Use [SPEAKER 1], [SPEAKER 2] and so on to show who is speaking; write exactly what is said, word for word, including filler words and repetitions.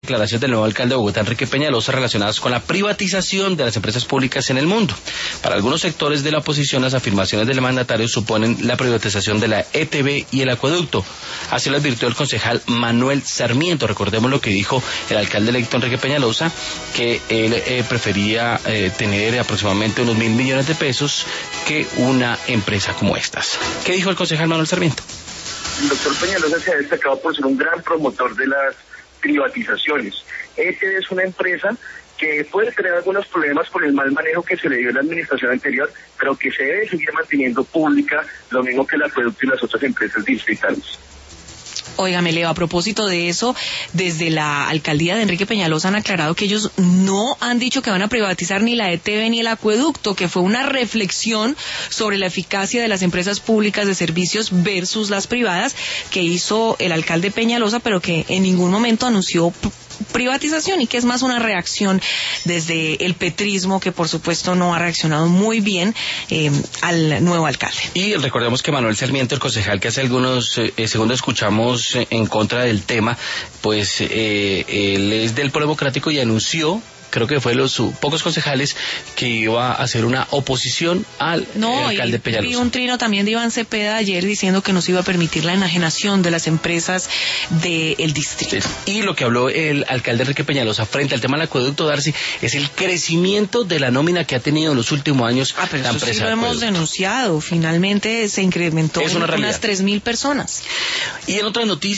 [SPEAKER 1] declaraciones del nuevo alcalde de Bogotá, Enrique Peñalosa, relacionadas con la privatización de las empresas públicas en el mundo. Para algunos sectores de la oposición, las afirmaciones del mandatario suponen la privatización de la E T V y el acueducto. Así lo advirtió el concejal Manuel Sarmiento. Recordemos lo que dijo el alcalde electo Enrique Peñalosa, que él eh, prefería eh, tener aproximadamente unos mil millones de pesos que una empresa como estas. ¿Qué dijo el concejal Manuel Sarmiento?
[SPEAKER 2] El doctor Peñalosa se ha destacado por ser un gran promotor de las privatizaciones. E T V es una empresa que puede tener algunos problemas por el mal manejo que se le dio a la administración anterior, pero que se debe seguir manteniendo pública, lo mismo que el acueducto y las otras empresas distritales.
[SPEAKER 3] Óigame, Leo, a propósito de eso, desde la alcaldía de Enrique Peñalosa han aclarado que ellos no han dicho que van a privatizar ni la E T V ni el acueducto, que fue una reflexión sobre la eficacia de las empresas públicas de servicios versus las privadas que hizo el alcalde Peñalosa, pero que en ningún momento anunció privatización, y que es más una reacción desde el petrismo, que por supuesto no ha reaccionado muy bien eh, al nuevo alcalde.
[SPEAKER 1] Y recordemos que Manuel Sarmiento, el concejal que hace algunos eh, segundos escuchamos eh, en contra del tema, pues eh, él es del Polo Democrático y anunció, creo que fue los uh, pocos concejales, que iba a hacer una oposición al
[SPEAKER 3] no,
[SPEAKER 1] eh, alcalde
[SPEAKER 3] y
[SPEAKER 1] Peñalosa.
[SPEAKER 3] Vi un trino también de Iván Cepeda ayer diciendo que no se iba a permitir la enajenación de las empresas del distrito.
[SPEAKER 1] Sí. Y lo que habló el alcalde Enrique Peñalosa frente al tema del acueducto, Darcy, es el crecimiento de la nómina que ha tenido en los últimos años
[SPEAKER 3] ah, pero
[SPEAKER 1] la
[SPEAKER 3] eso
[SPEAKER 1] empresa.
[SPEAKER 3] Sí lo hemos denunciado. Finalmente se incrementó
[SPEAKER 1] es una
[SPEAKER 3] en unas tres mil personas.
[SPEAKER 1] Y en otras noticias,